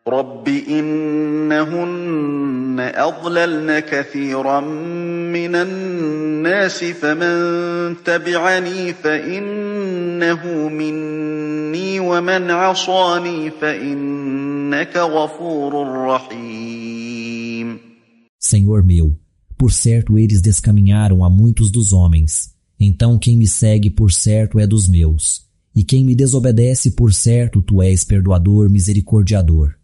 رب إنهن أضللن كثيرا من الناس فمن تبعني فإنه مني ومن عصاني فإنك غفور رحيم. Senhor meu, por certo eles descaminharam a muitos dos homens. Então quem me segue por certo é dos meus. E quem me desobedece por certo tu és perdoador, misericordiador.